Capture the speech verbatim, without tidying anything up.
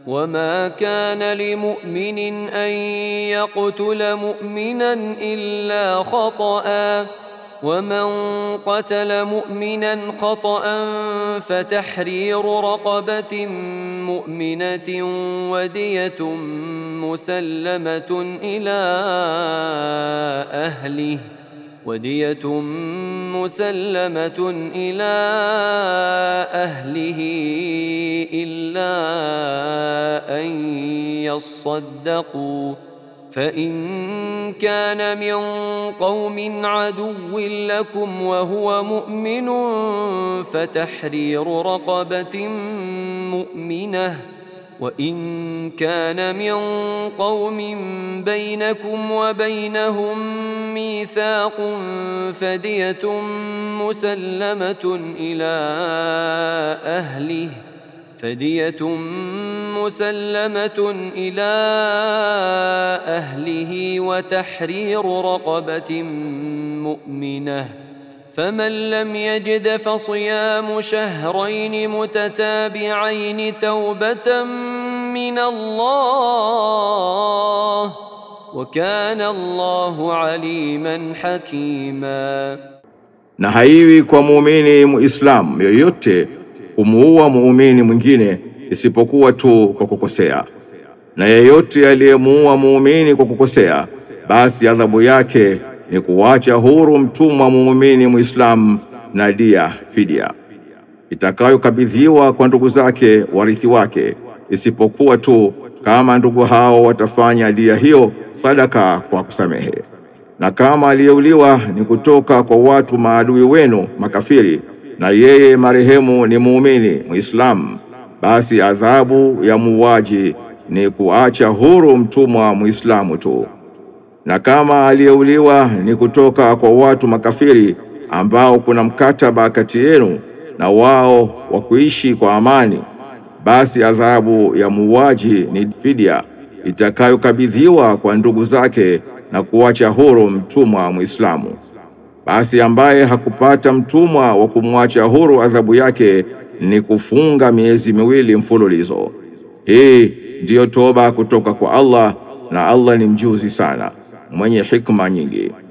وما كان لمؤمن أن يقتل مؤمنا إلا خطأ ومن قتل مؤمنا خطأ فتحرير رقبة مؤمنة ودية مسلمة إلى أهله ودية مسلمة إلى أهله إلا أن يصدقوا فإن كان من قوم عدو لكم وهو مؤمن فتحرير رقبة مؤمنة وإن كان من قوم بينكم وبينهم ميثاق فدية مسلمة إلى أهله فدية مسلمة إلى أهله وتحرير رقبة مؤمنة فمن لم يجد فصيام شهرين متتابعين توبة من الله وكان الله عليما حكيما. Na haiwi kwa muumini muislamu yoyote kumuua muumini mwingine isipokuwa tu kwa kukosea, na yeyote aliyemuua muumini kwa kukosea basi adhabu yake ni kuacha huru mtumwa muumini muislamu na dia fidia itakayokabidhiwa kwa ndugu zake warithi wake, isipokuwa tu kama ndugu hao watafanya dia hiyo sadaka kwa kusamehe. Na kama aliyeuliwa ni kutoka kwa watu maadui wenu makafiri na yeye marehemu ni muumini muislamu, basi adhabu ya muuaji ni kuacha huru mtumwa muislamu tu. Na kama aliyeuliwa ni kutoka kwa watu makafiri ambao kuna mkataba kati yenu na wao wa kuishi kwa amani, basi adhabu ya muuaji ni fidia itakayokabidhiwa kwa ndugu zake na kuacha huru mtumwa muislamu. Basi ambaye hakupata mtumwa wa kumwacha huru, adhabu yake ni kufunga miezi miwili mfululizo. Hii ndiyo toba kutoka kwa Allah, na Allah ni mjuzi sana, mwenye hikma nyingi.